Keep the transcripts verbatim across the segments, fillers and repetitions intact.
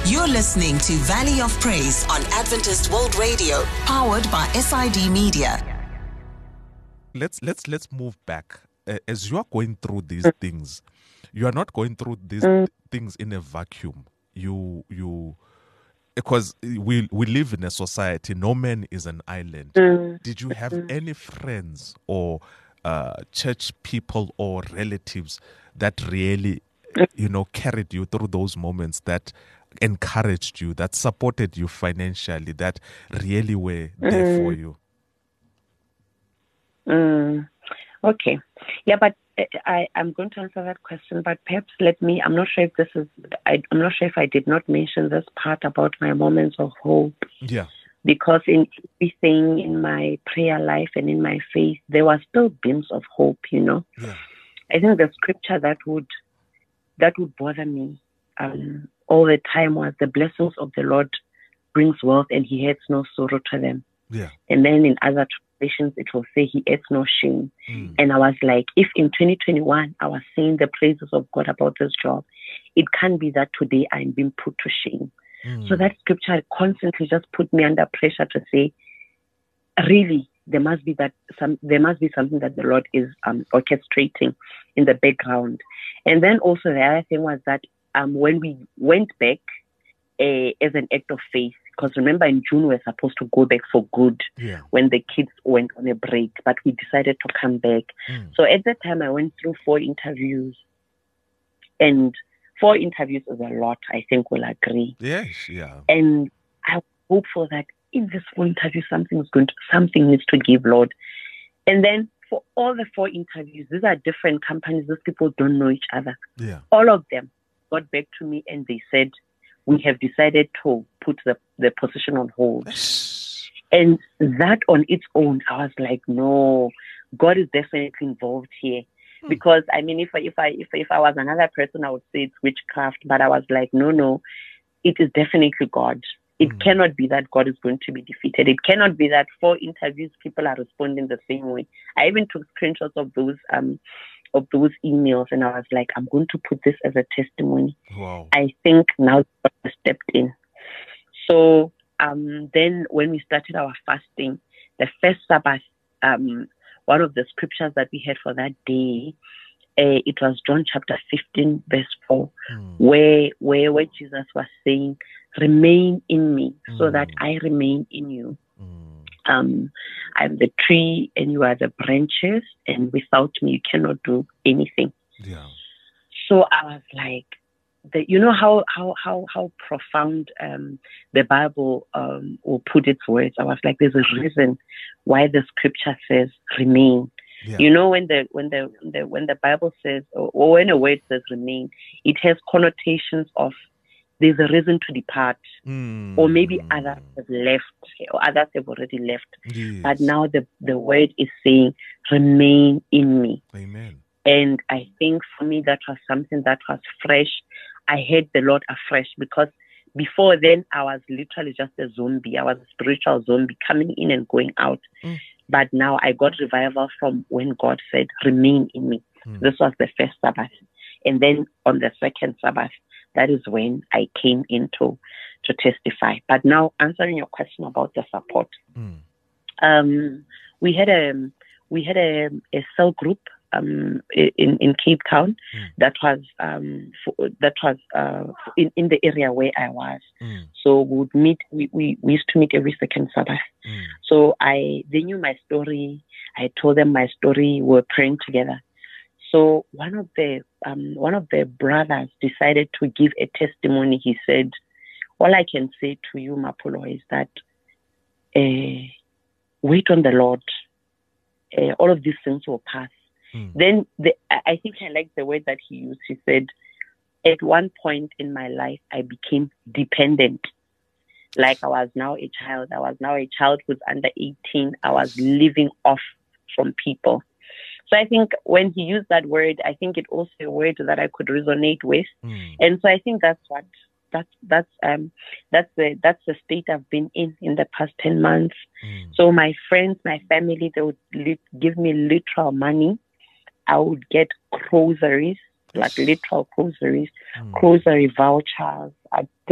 You're listening to Valley of Praise on Adventist World Radio, powered by S I D Media. Let's let's let's move back. Uh, as you are going through these things, you are not going through these th- things in a vacuum. You you because we we live in a society. No man is an island. Did you have any friends or uh, church people or relatives that really, you know, carried you through those moments, that encouraged you, that supported you financially, that really were there Mm. for you? Mm. Okay. Yeah, but uh, I, I'm going to answer that question, but perhaps let me, I'm not sure if this is, I, I'm not sure if I did not mention this part about my moments of hope. Yeah. Because in everything in my prayer life and in my faith, there were still beams of hope, you know. Yeah. I think the scripture that would, that would bother me um, all the time was the blessings of the Lord brings wealth and he adds no sorrow to them. Yeah. And then in other translations, it will say he adds no shame. Mm. And I was like, if in twenty twenty-one, I was saying the praises of God about this job, it can't be that today I'm being put to shame. Mm. So that scripture constantly just put me under pressure to say, really, there must be that some, there must be something that the Lord is um, orchestrating in the background. And then also the other thing was that um, when we went back uh, as an act of faith, because remember in June we were supposed to go back for good Yeah. when the kids went on a break, but we decided to come back. Mm. So at that time I went through four interviews, and four interviews is a lot, I think we'll agree. Yes. Yeah. And I hope for that in this four interviews something is going to, something needs to give, Lord. And then for all the four interviews, these are different companies, these people don't know each other. Yeah. All of them got back to me and they said, we have decided to put the, the position on hold. And that on its own, I was like, no, God is definitely involved here. Hmm. Because I mean, if I, if I, if, if I was another person, I would say it's witchcraft, but I was like, no, no, it is definitely God. It mm. cannot be that God is going to be defeated. It cannot be that for interviews, people are responding the same way. I even took screenshots of those, um, of those emails, and I was like, I'm going to put this as a testimony. Wow. I think now God has stepped in. So um, then when we started our fasting, the first Sabbath, um, one of the scriptures that we had for that day, uh, it was John chapter fifteen, verse four, mm. where, where where Jesus was saying, remain in me mm. so that I remain in you. Mm. Um, I'm the tree and you are the branches, and without me you cannot do anything. Yeah. So I was like, the, you know how how how how profound um, the Bible um, will put its words. I was like, there's a reason why the scripture says remain. Yeah. You know, when the when the, the when the Bible says, or, or when a word says remain, it has connotations of there's a reason to depart, mm. or maybe others have left, or others have already left. Yes. But now the, the word is saying, remain in me. Amen. And I think for me, that was something that was fresh. I heard the Lord afresh, because before then, I was literally just a zombie. I was a spiritual zombie coming in and going out. Mm. But now I got revival from when God said, remain in me. Mm. This was the first Sabbath. And then on the second Sabbath, that is when I came into to testify. But now, answering your question about the support, mm. um, we had a we had a, a cell group um, in in Cape Town mm. that was um, for, that was uh, in in the area where I was. Mm. So we would meet. We, we we used to meet every second Sabbath. Mm. So I they knew my story. I told them my story. We were praying together. So one of the um, one of the brothers decided to give a testimony. He said, all I can say to you, Mapolo, is that uh, wait on the Lord. Uh, all of these things will pass. Mm. Then the, I think I like the word that he used. He said, at one point in my life, I became dependent. Like I was now a child. I was now a child who's under eighteen. I was living off from people. So I think when he used that word, I think it also a word that I could resonate with. Mm. And so I think that's what that's that's um that's the that's the state I've been in in the past ten months. Mm. So my friends, my family, they would li- give me literal money. I would get groceries, like literal groceries, mm. grocery vouchers. I, they would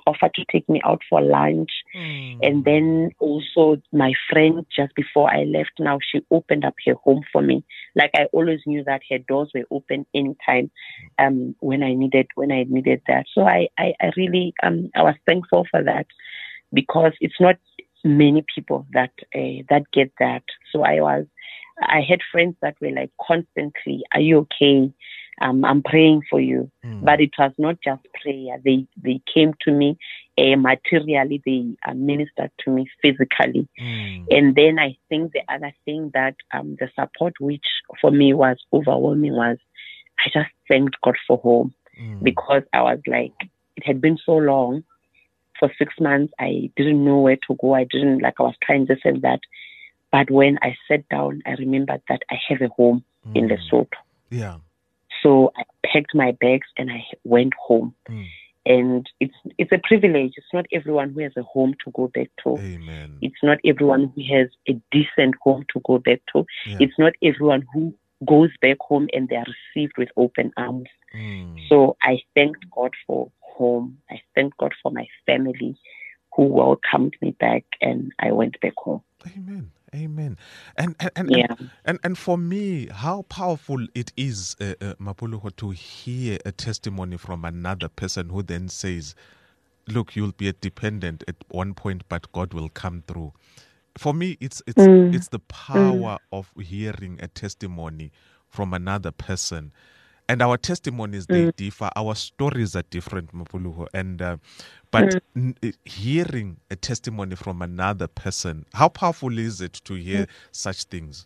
offered to take me out for lunch. Mm. And then also my friend, just before I left now, she opened up her home for me. Like I always knew that her doors were open anytime um, when I needed when I needed that. So I, I, I really um I was thankful for that, because it's not many people that uh, that get that. So I was I had friends that were like constantly, "Are you okay? Um, I'm praying for you." Mm. But it was not just prayer. They they came to me uh, materially. They uh, ministered to me physically. Mm. And then I think the other thing that um, the support, which for me was overwhelming, was I just thanked God for home. Mm. Because I was like, it had been so long. For six months, I didn't know where to go. I didn't, like, I was trying this and that. But when I sat down, I remembered that I have a home Mm. in Lesotho. Yeah. So I packed my bags and I went home. Mm. And it's it's a privilege. It's not everyone who has a home to go back to. Amen. It's not everyone who has a decent home to go back to. Yeah. It's not everyone who goes back home and they are received with open arms. Mm. So I thanked God for home. I thanked God for my family who welcomed me back, and I went back home. Amen. Amen. And and and, Yeah. and, and, and for me, how powerful it is, uh, uh, Mapuluho, to hear a testimony from another person who then says, look, you'll be a dependent at one point, but God will come through. For me, it's it's Mm. it's the power mm. of hearing a testimony from another person. And our testimonies, they Mm. differ. Our stories are different, Mapuluho. And uh, but Mm. n- hearing a testimony from another person, how powerful is it to hear mm. such things?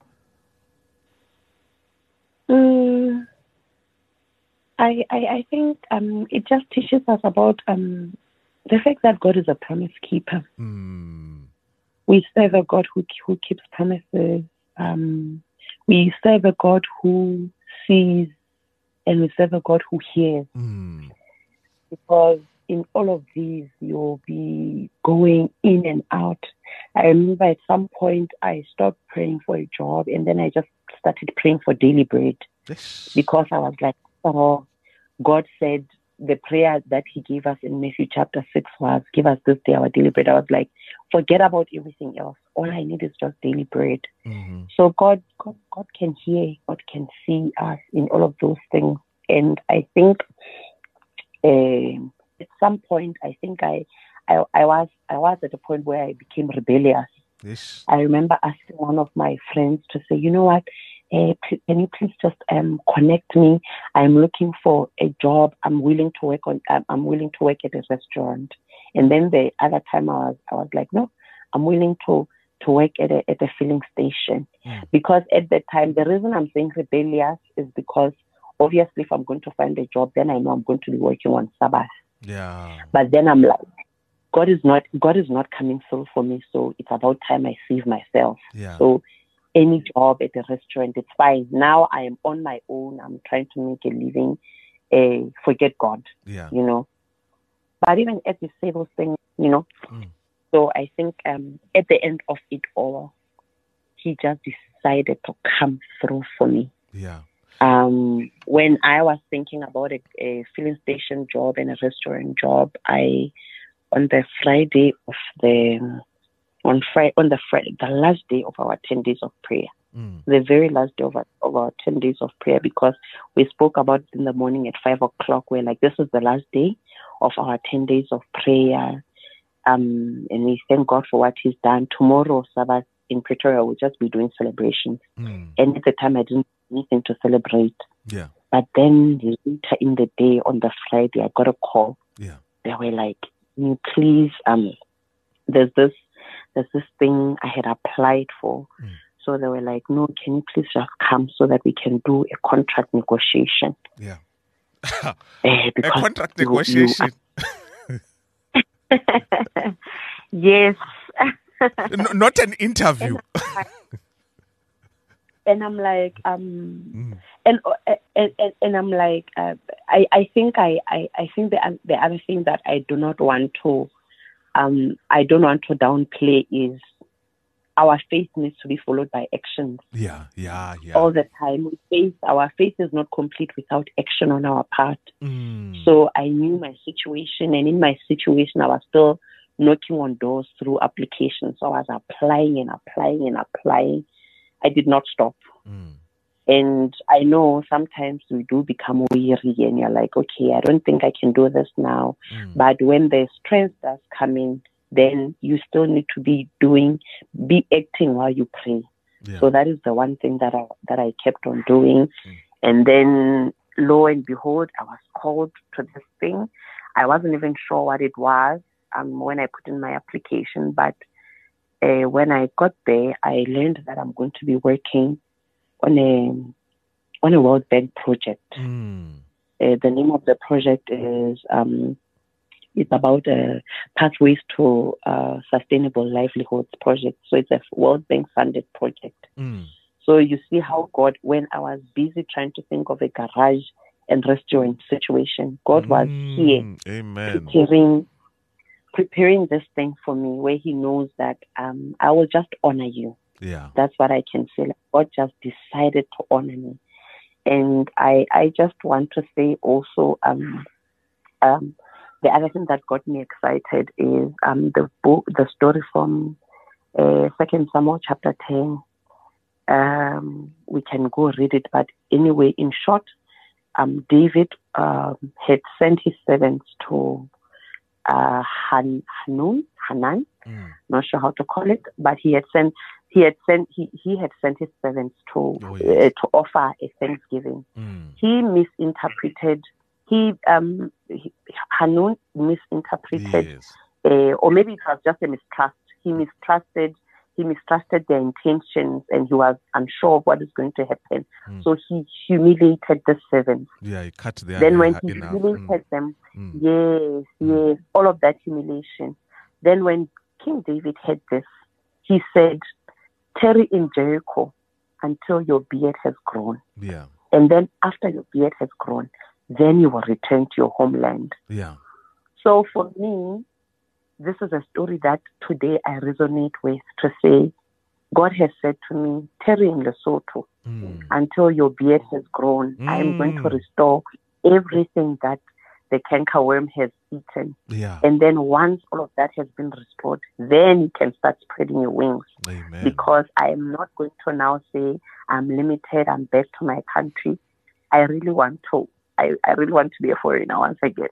Mm. I, I I think um, it just teaches us about um, the fact that God is a promise keeper. Mm. We serve a God who who keeps promises. Um, we serve a God who sees, and we serve a God who hears. Mm. Because in all of these, you'll be going in and out. I remember at some point I stopped praying for a job, and then I just started praying for daily bread. Yes. Because I was like, oh, God said the prayer that he gave us in Matthew chapter six was, give us this day our daily bread. I was like, forget about everything else. All I need is just daily bread. Mm-hmm. So God, God, God can hear, God can see us in all of those things. And I think uh, at some point, I think I, I, I was, I was at a point where I became rebellious. Yes. I remember asking one of my friends to say, you know what, uh, can you please just um, connect me? I'm looking for a job. I'm willing to work on. Um, I'm willing to work at a restaurant. And then the other time, I was, I was like, no, I'm willing to to work at a at a filling station. Mm. Because at that time, the reason I'm saying rebellious is because obviously, if I'm going to find a job, then I know I'm going to be working on Sabbath. Yeah. But then I'm like, God is not God is not coming through for me, so it's about time I save myself. Yeah. So any job at a restaurant, it's fine. Now I am on my own. I'm trying to make a living. Uh, forget God. Yeah. You know. But even as you say those things, you know. Mm. So I think um, at the end of it all, he just decided to come through for me. Yeah. Um, when I was thinking about a, a filling station job and a restaurant job, I on the Friday of the on Friday on the Friday the last day of our ten days of prayer, mm. the very last day of our, of our ten days of prayer, because we spoke about it in the morning at five o'clock. We're like, this is the last day of our ten days of prayer, um, and we thank God for what He's done. Tomorrow, Sabbath in Pretoria, we'll just be doing celebrations, Mm. and at the time I didn't have anything to celebrate. Yeah. But then later in the day on the Friday, I got a call. Yeah. They were like, can you please, um, there's this, there's this thing I had applied for. Mm. So they were like, no, can you please just come so that we can do a contract negotiation? Yeah. uh, a contract you, negotiation. You... Yes. no, not an interview. And I'm like, um, mm. and, and and and I'm like, uh, I I think I, I, I think the the other thing that I do not want to, um, I don't want to downplay is our faith needs to be followed by actions. Yeah, yeah, yeah. All the time. We faith, our faith is not complete without action on our part. Mm. So I knew my situation, and in my situation, I was still knocking on doors through applications. So I was applying and applying and applying. I did not stop. Mm. And I know sometimes we do become weary and you're like, okay, I don't think I can do this now. Mm. But when the strength does come in, then you still need to be doing, be acting while you pray. Yeah. So that is the one thing that I, that I kept on doing. Mm. And then lo and behold, I was called to this thing. I wasn't even sure what it was um, when I put in my application. But uh, when I got there, I learned that I'm going to be working on a on a World Bank project. Mm. Uh, the name of the project is um, it's about uh, pathways to uh, sustainable livelihoods project. So it's a World Bank funded project. Mm. So you see how God, when I was busy trying to think of a garage and restaurant situation, God was Mm. here Amen. preparing preparing this thing for me, where He knows that um, I will just honor you. Yeah. That's what I can say. Like, God just decided to honor me. And I I just want to say also, um, um, the other thing that got me excited is um, the book, the story from uh, Second Samuel chapter ten. Um, we can go read it, but anyway, in short, um, David um, had sent his servants to uh, Han, Hanun, Hanan, Mm. not sure how to call it, but he had sent he had sent he, he had sent his servants to Oh, yes. uh, to offer a thanksgiving. Mm. He misinterpreted. He um he, Hanun misinterpreted, Yes. uh, or maybe it was just a mistrust. He mistrusted. He mistrusted their intentions, and he was unsure of what is going to happen. Mm. So he humiliated the servants. Yeah, he cut their Then hair when he enough. humiliated Mm. them, Mm. yes, Mm. yes, all of that humiliation. Then when King David heard this, he said, tarry in Jericho until your beard has grown. Yeah. And then after your beard has grown, then you will return to your homeland. Yeah. So for me, this is a story that today I resonate with, to say, God has said to me, tarry in Lesotho Mm. until your beard has grown. I am going to Mm. restore everything that the cankerworm has eaten. Yeah. And then once all of that has been restored, then you can start spreading your wings. Amen. Because I am not going to now say I'm limited, I'm back to my country. I really want to. I, I really want to be a foreigner once again.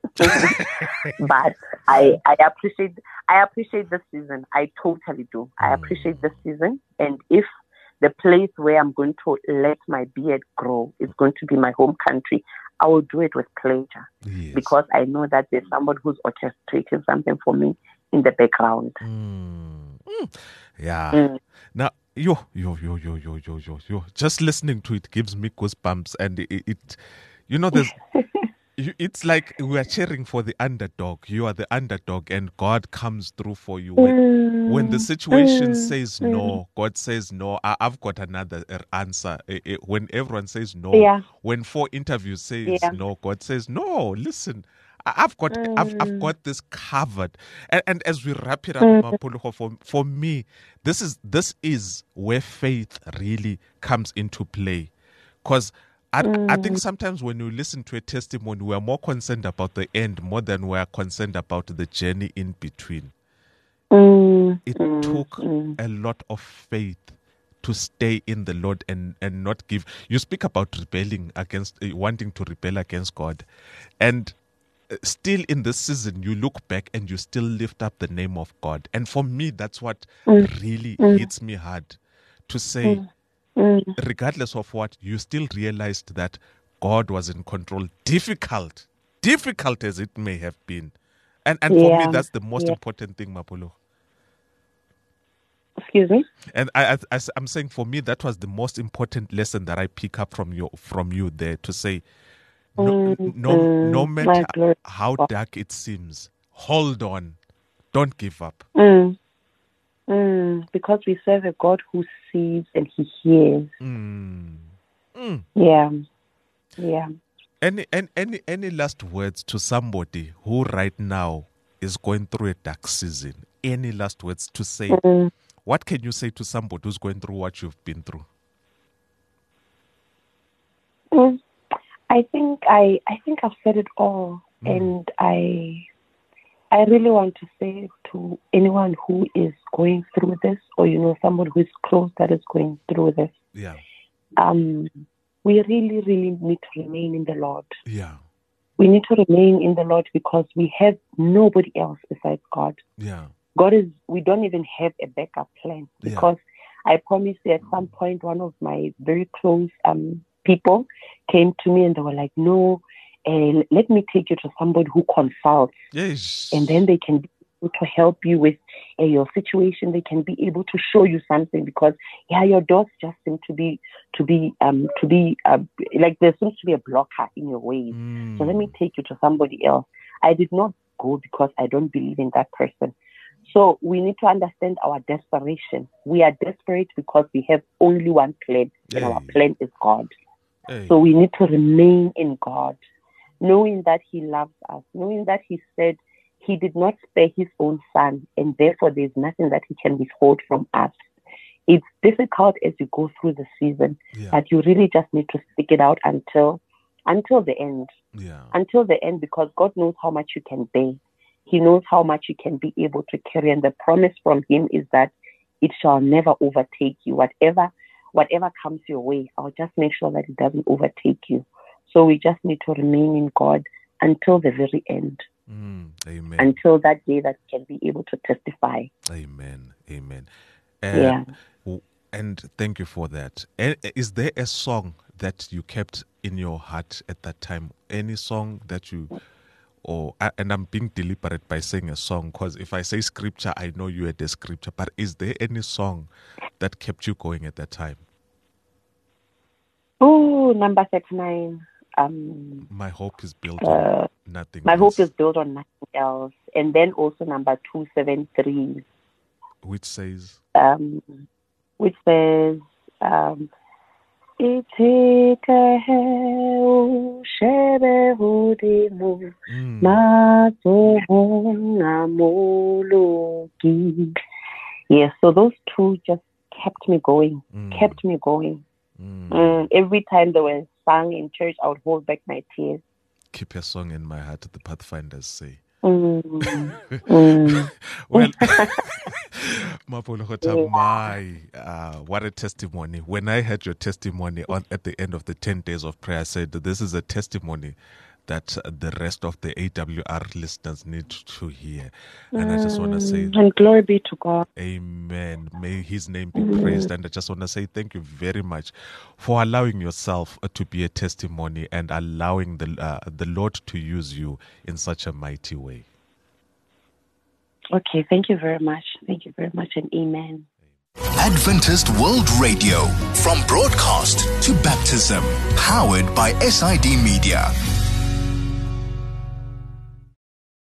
But I I appreciate I appreciate this season. I totally do. I appreciate this season. And if the place where I'm going to let my beard grow is going to be my home country, I will do it with pleasure. Yes. Because I know that there's somebody who's orchestrating something for me in the background. Mm. Mm. Yeah. Mm. Now, yo, yo, yo, yo, yo, yo, yo, yo. Just listening to it gives me goosebumps, and it, it you know, there's. You, it's like we are cheering for the underdog. You are the underdog, and God comes through for you. When, Mm. when the situation Mm. says Mm. no, God says no. I, I've got another uh, answer. Eh, eh, When everyone says no, Yeah. when four interviews says Yeah. no, God says no. Listen, I- I've got, I've, I've Mm. got this covered. And, and as we wrap it up, Mm. Mapuluho, for for me, this is this is where faith really comes into play, because. I, I think sometimes when you listen to a testimony, we are more concerned about the end more than we are concerned about the journey in between. Mm. It Mm. took Mm. a lot of faith to stay in the Lord and, and not give. You speak about rebelling against, uh, wanting to rebel against God. And uh, still in this season, you look back and you still lift up the name of God. And for me, that's what Mm. really Mm. hits me hard, to say, Mm. Mm. regardless of what, you still realized that God was in control. Difficult, difficult as it may have been. And and for me, Yeah. that's the most Yeah. important thing, Mapolo. Excuse me? And I, I, I'm saying, for me, that was the most important lesson that I pick up from you, from you there, to say, no, Mm. no, no Mm. matter My glory. how dark it seems, hold on, don't give up. Mm. Mm. Because we serve a God who sees and He hears. Mm. Mm. Yeah. Yeah. Any, any any any last words to somebody who right now is going through a dark season? Any last words to say, Mm. what can you say to somebody who's going through what you've been through? Mm, I think I I think I've said it all, mm. and I I really want to say to anyone who is going through this, or you know, someone who is close that is going through this. Yeah. Um, we really, really need to remain in the Lord. Yeah. We need to remain in the Lord because we have nobody else besides God. Yeah. God is, we don't even have a backup plan because yeah. I promise you at some point, one of my very close um people came to me and they were like, no, uh, let me take you to somebody who consults. Yes. And then they can be able to help you with uh, your situation. They can be able to show you something because, yeah, your doors just seem to be, to be, um, to be, uh, like there seems to be a blocker in your ways. Mm. So let me take you to somebody else. I did not go because I don't believe in that person. So we need to understand our desperation. We are desperate because we have only one plan, hey. and our plan is God. Hey. So we need to remain in God, knowing that He loves us, knowing that He said He did not spare His own Son, and therefore there's nothing that He can withhold from us. It's difficult as you go through the season, yeah. but you really just need to stick it out until until the end. Yeah. Until the end, because God knows how much you can bear. He knows how much you can be able to carry. And the promise from Him is that it shall never overtake you. Whatever whatever comes your way, I'll just make sure that it doesn't overtake you. So we just need to remain in God until the very end. Mm, amen. Until that day that we can be able to testify. Amen. Amen. Uh, yeah. And thank you for that. Is there a song that you kept in your heart at that time? Any song that you... Or, and I'm being deliberate by saying a song, because if I say scripture, I know you had a scripture. But is there any song that kept you going at that time? Oh, number thirty-nine. Um, my hope is built uh, on nothing My else. hope is built on nothing else. And then also number two seventy-three. Which says? Um, which says... Um, Iteka heu shebe hudimu mazohonga moloki. Yes, so those two just kept me going, mm. kept me going. Mm. Mm, every time they were sung in church, I would hold back my tears. Keep a song in my heart, the Pathfinders say. Mm. mm. Well, Mapolo, my uh, what a testimony. When I heard your testimony on at the end of the ten days of prayer, I said that this is a testimony that uh, the rest of the A W R listeners need to hear. And mm. I just want to say, and glory be to God. Amen. May His name be mm. praised. And I just want to say thank you very much for allowing yourself uh, to be a testimony and allowing the uh, the Lord to use you in such a mighty way. Okay, thank you very much. Thank you very much, and amen. Adventist World Radio, from broadcast to baptism, powered by S I D Media.